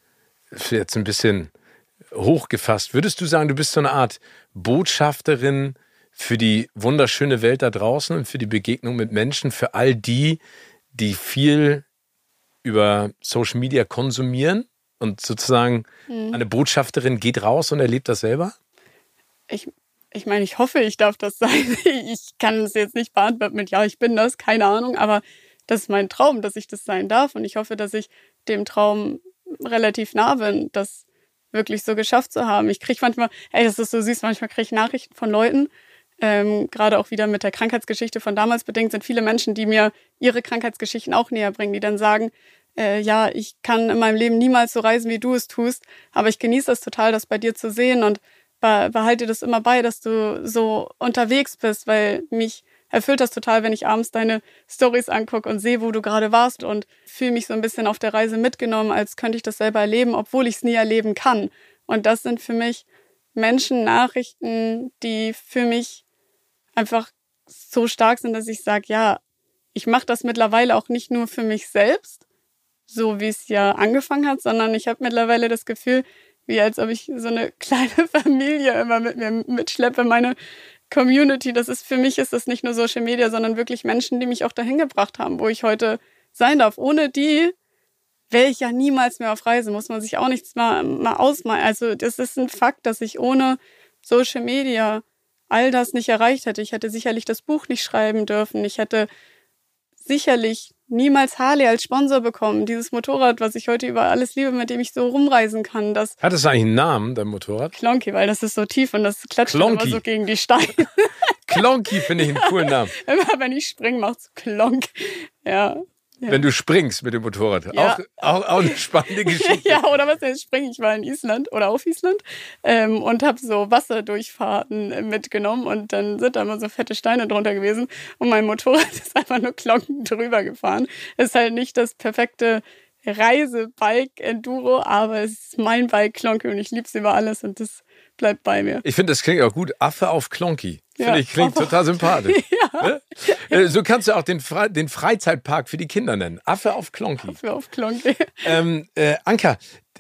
jetzt ein bisschen hochgefasst, würdest du sagen, du bist so eine Art Botschafterin für die wunderschöne Welt da draußen und für die Begegnung mit Menschen, für all die, die viel über Social Media konsumieren und sozusagen eine Botschafterin geht raus und erlebt das selber? Ich meine, ich hoffe, ich darf das sein. Ich kann es jetzt nicht beantworten mit, ja, ich bin das, keine Ahnung, aber das ist mein Traum, dass ich das sein darf und ich hoffe, dass ich dem Traum relativ nah bin, das wirklich so geschafft zu haben. Ich kriege manchmal, das ist so süß, manchmal kriege ich Nachrichten von Leuten, gerade auch wieder mit der Krankheitsgeschichte von damals bedingt, sind viele Menschen, die mir ihre Krankheitsgeschichten auch näher bringen, die dann sagen, ja, ich kann in meinem Leben niemals so reisen, wie du es tust, aber ich genieße es total, das bei dir zu sehen und behalte das immer bei, dass du so unterwegs bist, weil mich erfüllt das total, wenn ich abends deine Storys angucke und sehe, wo du gerade warst und fühle mich so ein bisschen auf der Reise mitgenommen, als könnte ich das selber erleben, obwohl ich es nie erleben kann. Und das sind für mich Menschen, Nachrichten, die für mich einfach so stark sind, dass ich sage, ja, ich mache das mittlerweile auch nicht nur für mich selbst, so wie es ja angefangen hat, sondern ich habe mittlerweile das Gefühl, wie als ob ich so eine kleine Familie immer mit mir mitschleppe, meine Community. Für mich ist das nicht nur Social Media, sondern wirklich Menschen, die mich auch dahin gebracht haben, wo ich heute sein darf. Ohne die wäre ich ja niemals mehr auf Reise, muss man sich auch nichts mal ausmalen. Also das ist ein Fakt, dass ich ohne Social Media all das nicht erreicht hätte. Ich hätte sicherlich das Buch nicht schreiben dürfen. Ich hätte sicherlich niemals Harley als Sponsor bekommen. Dieses Motorrad, was ich heute über alles liebe, mit dem ich so rumreisen kann. Das Hat es eigentlich einen Namen, dein Motorrad? Klonky, weil das ist so tief und das klatscht immer so gegen die Steine. Klonky finde ich einen coolen Namen. Immer wenn ich springe, macht's Klonk. Ja. Wenn du springst mit dem Motorrad. Ja. Auch eine spannende Geschichte. Ja, oder was denn springen? Ich war in Island oder auf Island und habe so Wasserdurchfahrten mitgenommen und dann sind da immer so fette Steine drunter gewesen und mein Motorrad ist einfach nur klonken drüber gefahren. Ist halt nicht das perfekte Reisebike Enduro, aber es ist mein Bike Klonky und ich lieb's über alles und das bleibt bei mir. Ich finde, das klingt auch gut. Affe auf Klonky. Finde ich, klingt total sympathisch. Ja. Ne? So kannst du auch den Freizeitpark für die Kinder nennen. Affe auf Klonky. Affe auf Klonky. Anka,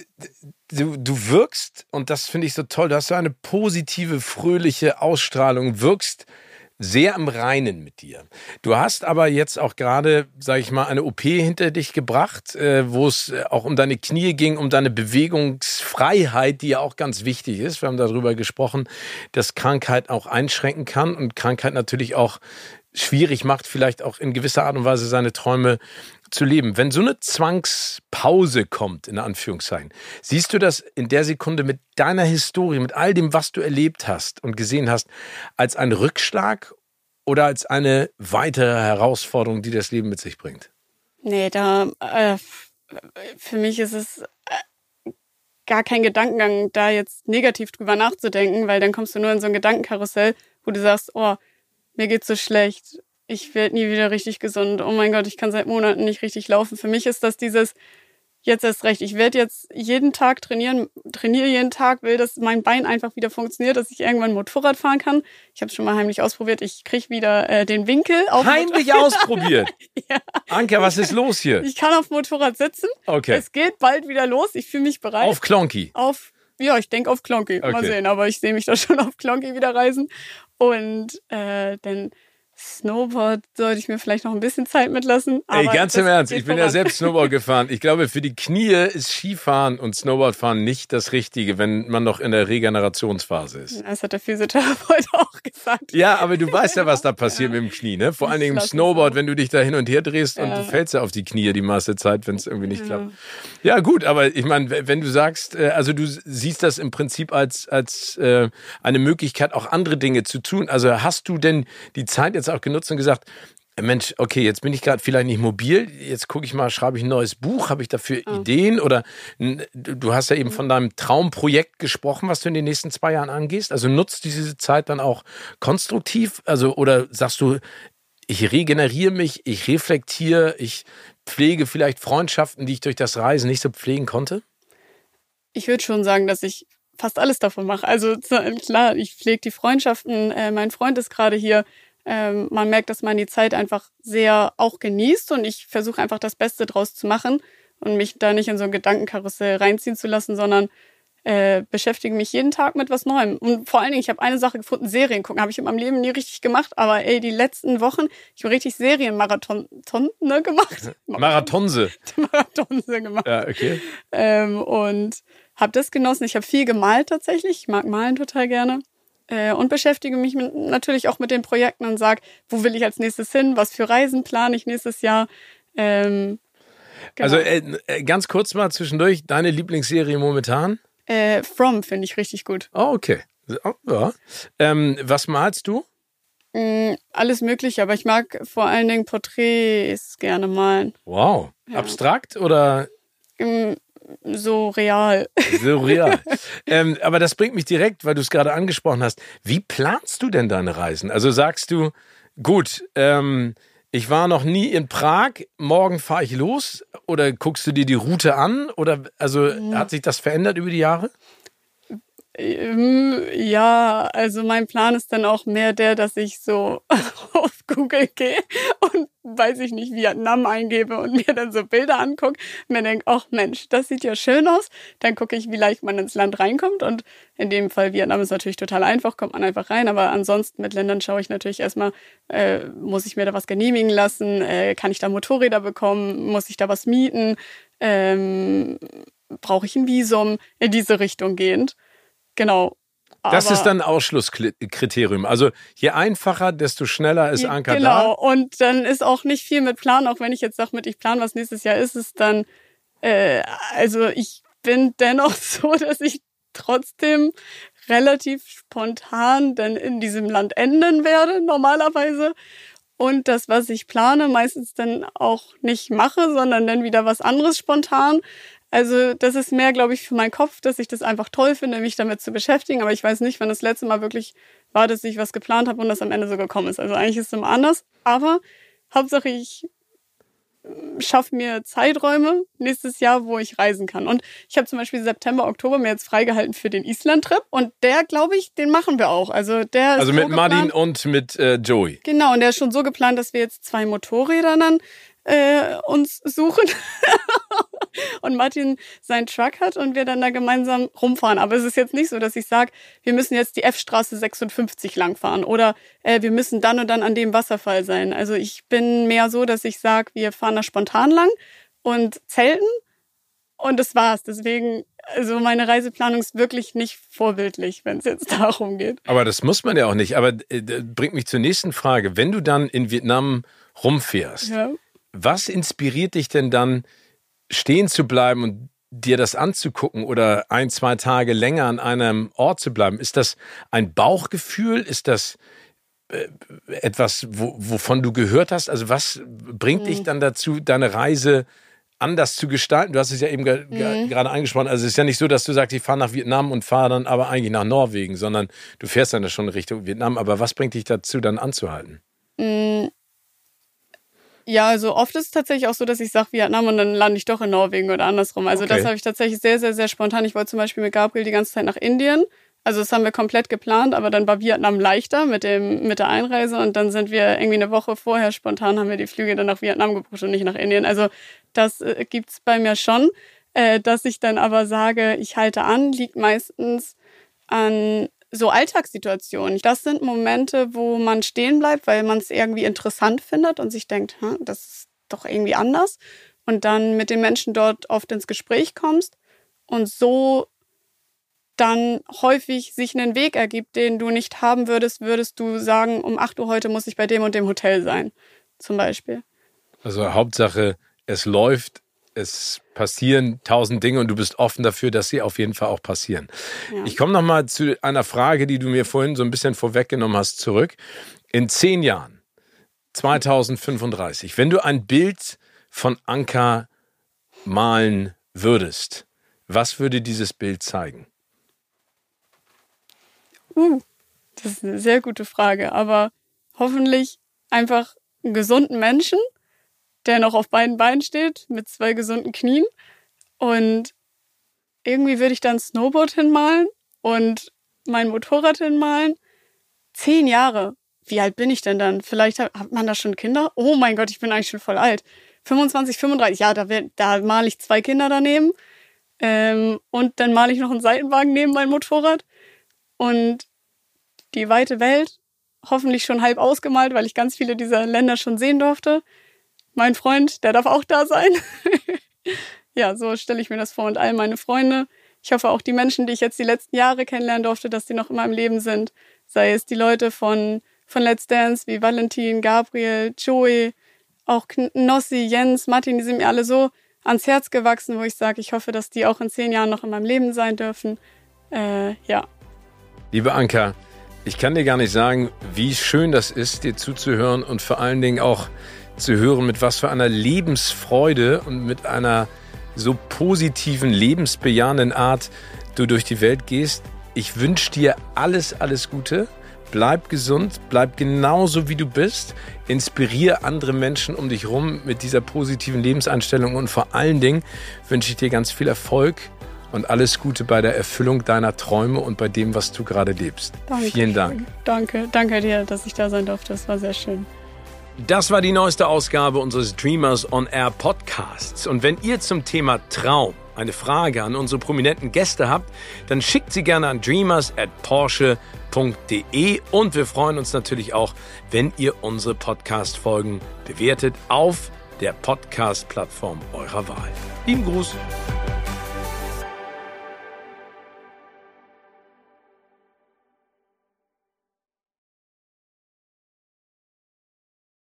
du wirkst, und das finde ich so toll, du hast so eine positive, fröhliche Ausstrahlung, wirkst sehr im Reinen mit dir. Du hast aber jetzt auch gerade, sage ich mal, eine OP hinter dich gebracht, wo es auch um deine Knie ging, um deine Bewegungsfreiheit, die ja auch ganz wichtig ist. Wir haben darüber gesprochen, dass Krankheit auch einschränken kann und Krankheit natürlich auch schwierig macht, vielleicht auch in gewisser Art und Weise seine Träume zu leben. Wenn so eine Zwangspause kommt, in Anführungszeichen, siehst du das in der Sekunde mit deiner Historie, mit all dem, was du erlebt hast und gesehen hast, als einen Rückschlag oder als eine weitere Herausforderung, die das Leben mit sich bringt? Nee, für mich ist es gar kein Gedankengang, da jetzt negativ drüber nachzudenken, weil dann kommst du nur in so ein Gedankenkarussell, wo du sagst, oh, mir geht's so schlecht, ich werde nie wieder richtig gesund, oh mein Gott, ich kann seit Monaten nicht richtig laufen. Für mich ist das dieses, jetzt erst recht, ich werde jetzt jeden Tag trainiere jeden Tag, will, dass mein Bein einfach wieder funktioniert, dass ich irgendwann Motorrad fahren kann. Ich habe es schon mal heimlich ausprobiert, ich kriege wieder den Winkel. Heimlich ausprobiert? Ja. Anka, was ist los hier? Ich kann auf Motorrad sitzen, okay. Es geht bald wieder los, ich fühle mich bereit. Auf Klonky? Ja, ich denke auf Klonky, mal sehen, aber ich sehe mich da schon auf Klonky wieder reisen. Und dann Snowboard sollte ich mir vielleicht noch ein bisschen Zeit mitlassen. Ey, ganz im Ernst, ich bin ja selbst Snowboard gefahren. Ich glaube, für die Knie ist Skifahren und Snowboardfahren nicht das Richtige, wenn man noch in der Regenerationsphase ist. Das hat der Physiotherapeut auch gesagt. Ja, aber du weißt ja, was da passiert mit dem Knie, ne? Vor allen Dingen im Snowboard, wenn du dich da hin und her drehst und du fällst ja auf die Knie die meiste Zeit, wenn es irgendwie nicht klappt. Ja gut, aber ich meine, wenn du sagst, also du siehst das im Prinzip als eine Möglichkeit, auch andere Dinge zu tun. Also hast du denn die Zeit jetzt auch genutzt und gesagt, Mensch, okay, jetzt bin ich gerade vielleicht nicht mobil, jetzt gucke ich mal, schreibe ich ein neues Buch, habe ich dafür Ideen? Oder du hast ja eben von deinem Traumprojekt gesprochen, was du in den nächsten 2 Jahren angehst. Also nutzt diese Zeit dann auch konstruktiv? Also oder sagst du, ich regeneriere mich, ich reflektiere, ich pflege vielleicht Freundschaften, die ich durch das Reisen nicht so pflegen konnte? Ich würde schon sagen, dass ich fast alles davon mache. Also klar, ich pflege die Freundschaften, mein Freund ist gerade hier. Man merkt, dass man die Zeit einfach sehr auch genießt und ich versuche einfach das Beste draus zu machen und mich da nicht in so ein Gedankenkarussell reinziehen zu lassen, sondern beschäftige mich jeden Tag mit was Neuem. Und vor allen Dingen, ich habe eine Sache gefunden, Serien gucken. Habe ich in meinem Leben nie richtig gemacht, aber die letzten Wochen, ich habe richtig Serienmarathon gemacht. Marathonse gemacht. Ja, okay. Und habe das genossen. Ich habe viel gemalt tatsächlich. Ich mag malen total gerne. Und beschäftige mich natürlich auch mit den Projekten und sage, wo will ich als nächstes hin, was für Reisen plane ich nächstes Jahr. Genau. Also ganz kurz mal zwischendurch, deine Lieblingsserie momentan? From finde ich richtig gut. Oh, okay. Ja. Was malst du? Alles Mögliche, aber ich mag vor allen Dingen Porträts gerne malen. Wow. Ja. Abstrakt oder? So real. So real. Aber das bringt mich direkt, weil du es gerade angesprochen hast. Wie planst du denn deine Reisen? Also sagst du, gut, ich war noch nie in Prag, morgen fahre ich los? Oder guckst du dir die Route an? Oder also hat sich das verändert über die Jahre? Ja, also mein Plan ist dann auch mehr der, dass ich so auf Google gehe und weiß ich nicht, Vietnam eingebe und mir dann so Bilder angucke, mir denke, ach Mensch, das sieht ja schön aus. Dann gucke ich, wie leicht man ins Land reinkommt und in dem Fall Vietnam ist natürlich total einfach, kommt man einfach rein, aber ansonsten mit Ländern schaue ich natürlich erstmal, muss ich mir da was genehmigen lassen, kann ich da Motorräder bekommen, muss ich da was mieten, brauche ich ein Visum, in diese Richtung gehend. Genau. Das ist dann ein Ausschlusskriterium. Also je einfacher, desto schneller ist Anker da. Genau, und dann ist auch nicht viel mit Plan, auch wenn ich jetzt sage, ich plane, was nächstes Jahr ist, dann, also ich bin dennoch so, dass ich trotzdem relativ spontan dann in diesem Land enden werde, normalerweise. Und das, was ich plane, meistens dann auch nicht mache, sondern dann wieder was anderes spontan. Also das ist mehr, glaube ich, für meinen Kopf, dass ich das einfach toll finde, mich damit zu beschäftigen. Aber ich weiß nicht, wann das letzte Mal wirklich war, dass ich was geplant habe und das am Ende so gekommen ist. Also eigentlich ist es immer anders. Aber Hauptsache, ich schaffe mir Zeiträume nächstes Jahr, wo ich reisen kann. Und ich habe zum Beispiel September, Oktober mir jetzt freigehalten für den Island-Trip. Und der, glaube ich, den machen wir auch. Also der ist also mit so Martin geplant. und mit Joey. Genau, und der ist schon so geplant, dass wir jetzt 2 Motorräder dann uns suchen und Martin seinen Truck hat und wir dann da gemeinsam rumfahren. Aber es ist jetzt nicht so, dass ich sage, wir müssen jetzt die F-Straße 56 langfahren oder wir müssen dann und dann an dem Wasserfall sein. Also ich bin mehr so, dass ich sage, wir fahren da spontan lang und zelten und das war's. Deswegen, also meine Reiseplanung ist wirklich nicht vorbildlich, wenn es jetzt darum geht. Aber das muss man ja auch nicht. Aber bringt mich zur nächsten Frage. Wenn du dann in Vietnam rumfährst, Ja. Was inspiriert dich denn dann, stehen zu bleiben und dir das anzugucken oder 1-2 Tage länger an einem Ort zu bleiben? Ist das ein Bauchgefühl? Ist das etwas, wovon du gehört hast? Also was bringt dich dann dazu, deine Reise anders zu gestalten? Du hast es ja eben gerade angesprochen. Also es ist ja nicht so, dass du sagst, ich fahre nach Vietnam und fahre dann aber eigentlich nach Norwegen, sondern du fährst dann schon Richtung Vietnam. Aber was bringt dich dazu, dann anzuhalten? Ja, also oft ist es tatsächlich auch so, dass ich sage Vietnam und dann lande ich doch in Norwegen oder andersrum. Also Okay. Das habe ich tatsächlich sehr, sehr, sehr spontan. Ich wollte zum Beispiel mit Gabriel die ganze Zeit nach Indien. Also das haben wir komplett geplant, aber dann war Vietnam leichter mit der Einreise und dann sind wir irgendwie eine Woche vorher spontan, haben wir die Flüge dann nach Vietnam gebucht und nicht nach Indien. Also das gibt's bei mir schon. Dass ich dann aber sage, ich halte an, liegt meistens an so Alltagssituationen. Das sind Momente, wo man stehen bleibt, weil man es irgendwie interessant findet und sich denkt, das ist doch irgendwie anders. Und dann mit den Menschen dort oft ins Gespräch kommst und so dann häufig sich einen Weg ergibt, den du nicht haben würdest du sagen, um 8 Uhr heute muss ich bei dem und dem Hotel sein, zum Beispiel. Also Hauptsache, es läuft, es passieren 1000 Dinge und du bist offen dafür, dass sie auf jeden Fall auch passieren. Ja. Ich komme nochmal zu einer Frage, die du mir vorhin so ein bisschen vorweggenommen hast, zurück. In 10 Jahren, 2035, wenn du ein Bild von Anker malen würdest, was würde dieses Bild zeigen? Das ist eine sehr gute Frage, aber hoffentlich einfach einen gesunden Menschen, der noch auf beiden Beinen steht, mit 2 gesunden Knien. Und irgendwie würde ich dann Snowboard hinmalen und mein Motorrad hinmalen. 10 Jahre. Wie alt bin ich denn dann? Vielleicht hat man da schon Kinder? Oh mein Gott, ich bin eigentlich schon voll alt. 25, 35, ja, da male ich 2 Kinder daneben. Und dann male ich noch einen Seitenwagen neben mein Motorrad. Und die weite Welt, hoffentlich schon halb ausgemalt, weil ich ganz viele dieser Länder schon sehen durfte. Mein Freund, der darf auch da sein. Ja, so stelle ich mir das vor. Und all meine Freunde. Ich hoffe auch die Menschen, die ich jetzt die letzten Jahre kennenlernen durfte, dass die noch immer im Leben sind. Sei es die Leute von Let's Dance wie Valentin, Gabriel, Joey, auch Nossi, Jens, Martin, die sind mir alle so ans Herz gewachsen, wo ich sage, ich hoffe, dass die auch in 10 Jahren noch in meinem Leben sein dürfen. Ja. Liebe Anker, ich kann dir gar nicht sagen, wie schön das ist, dir zuzuhören und vor allen Dingen auch zu hören, mit was für einer Lebensfreude und mit einer so positiven, lebensbejahenden Art du durch die Welt gehst. Ich wünsche dir alles, alles Gute. Bleib gesund, bleib genauso wie du bist. Inspiriere andere Menschen um dich rum mit dieser positiven Lebenseinstellung und vor allen Dingen wünsche ich dir ganz viel Erfolg und alles Gute bei der Erfüllung deiner Träume und bei dem, was du gerade lebst. Danke. Vielen Dank. Danke dir, dass ich da sein durfte. Das war sehr schön. Das war die neueste Ausgabe unseres Dreamers on Air Podcasts. Und wenn ihr zum Thema Traum eine Frage an unsere prominenten Gäste habt, dann schickt sie gerne an dreamers@porsche.de und wir freuen uns natürlich auch, wenn ihr unsere Podcast-Folgen bewertet auf der Podcast-Plattform eurer Wahl. Lieben Gruß.